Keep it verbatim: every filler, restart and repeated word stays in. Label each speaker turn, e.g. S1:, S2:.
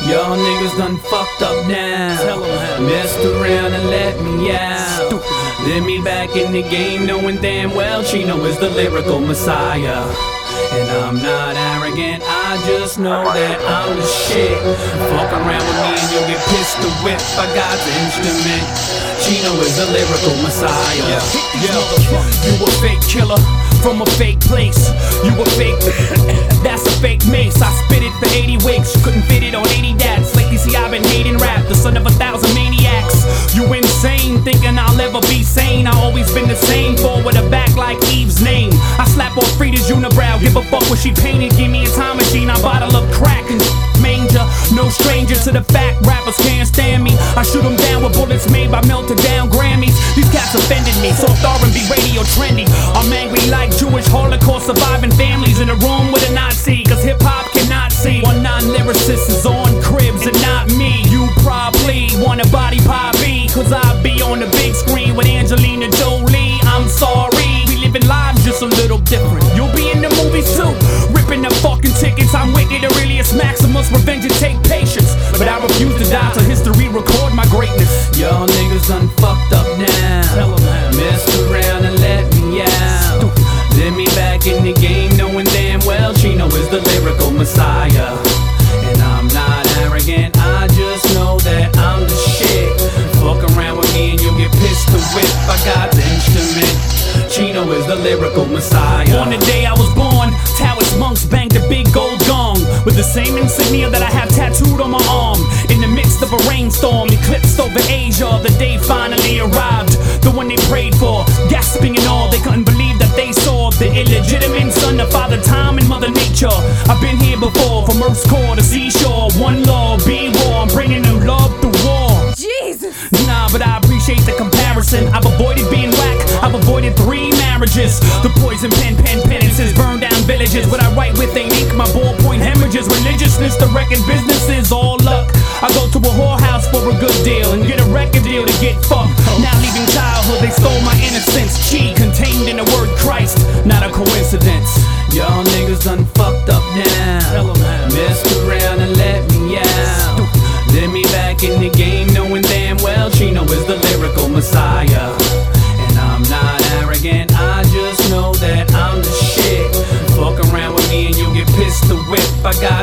S1: Y'all niggas done fucked up now. Messed around and let me out. Let me back in the game, knowing damn well Chino is the lyrical messiah. And I'm not arrogant, I just know that I'm the shit. Fuck around with me and you'll get pistol whipped by God's instrument. Chino is the lyrical messiah. Yeah, yeah. You a fake killer from a fake place. You a fake, that's a fake mace. I spit it for eighty wakes, you couldn't fit it on eighty dads. Lately see I've been hating rap, the son of a thousand maniacs. You insane, thinking I'll ever be sane. I always been the same, forward or back like Eve's name. I slap off Frida's unibrow, give a fuck what she painted. Give me a time machine, I bottle up crack and manger. No stranger to the fact rappers can't stand me. I shoot them down with bullets made by melted down Grammys. These cats offended me, soft R and B radio trendy. I'm angry like Jewish Holocaust surviving families in a room with a Nazi. Cause hip hop cannot see one non-lyricist is on cribs and not me. You probably wanna body poppy, cause I be on the big screen with Angelina Jolie. I'm sorry, we living lives just a little different. You'll be in the movies too, ripping the fucking tickets. I'm wicked, Aurelius Maximus, revenge and take patience. But I refuse to die till history record my greatness. Y'all niggas done fucked up now. Messed around and let me out. Let me back in the game, knowing damn well Chino is the lyrical messiah. And I'm not arrogant, I just know that I'm the shit. Fuck around with me and you'll get pistol whipped by God's instrument. Chino is the lyrical messiah. On the day I was born, Taoist monks banged a big gold gong with the same insignia that I have tattooed on my arm. In the midst of a rainstorm, eclipsed over Asia, the day finally arrived. The one they prayed for, gasping in awe, they couldn't believe that they saw the illegitimate son of Father Time and Mother Nature. I've been here before, from Earth's core to seashore. One love, be war, I'm bringing them love through war.
S2: Jesus!
S1: Nah, but I appreciate the comparison. I've avoided being whack, I've avoided three marriages. The poison pen, pen, penances, burn down villages. What I write with ain't ink, my ballpoint hemorrhages. Religiousness, the record businesses, all luck. I go to a whorehouse for a good deal and get a record deal to get fucked. Now leaving childhood, they stole my innocence. Chi contained in the word Christ, not a coincidence. Y'all niggas done fucked up now. Messed around and let me out. Let me back in the game, knowing damn well Chino is the lyrical messiah. And I'm not arrogant, I just know that I'm the shit. Fuck around with me and you'll get pistol whipped by God.